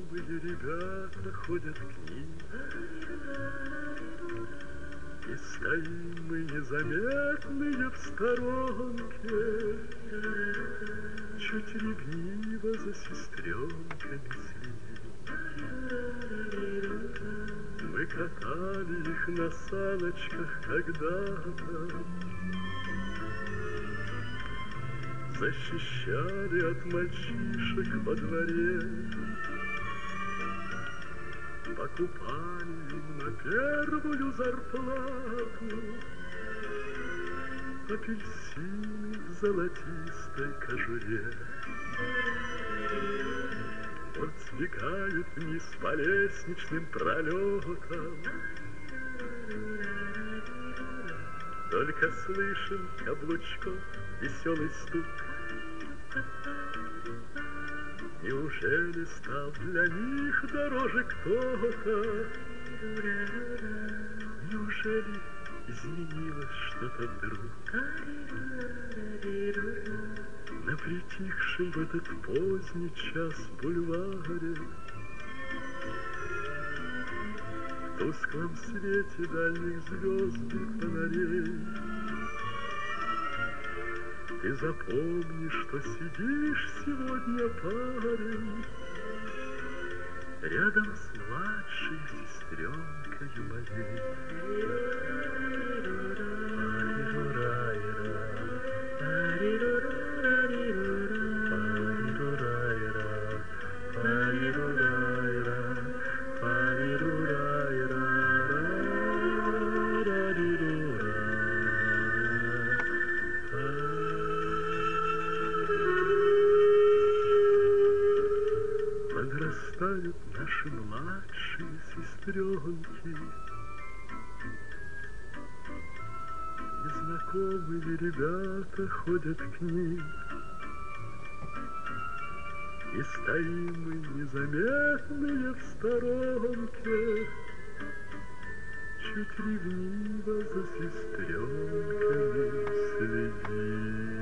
Незнакомые ребята ходят к ним, и стоим мы незаметные в сторонке, чуть ревниво за сестренками следим. Мы катали их на саночках когда-то, защищали от мальчишек во дворе, покупали им на первую зарплату апельсины в золотистой кожуре. Вот сбегают вниз по лестничным пролетам, только слышим каблучков веселый стук. Неужели стал для них дороже кто-то? Неужели изменилось что-то вдруг? На притихшем в этот поздний час бульваре, в тусклом свете дальних звезд и фонарей, ты запомни, что сидишь сегодня, парень, рядом с младшей сестренкой моей. Подрастают наши младшие сестренки, незнакомые ребята ходят к ним, и стоим мы незаметные в сторонке, чуть ревниво за сестренками следим.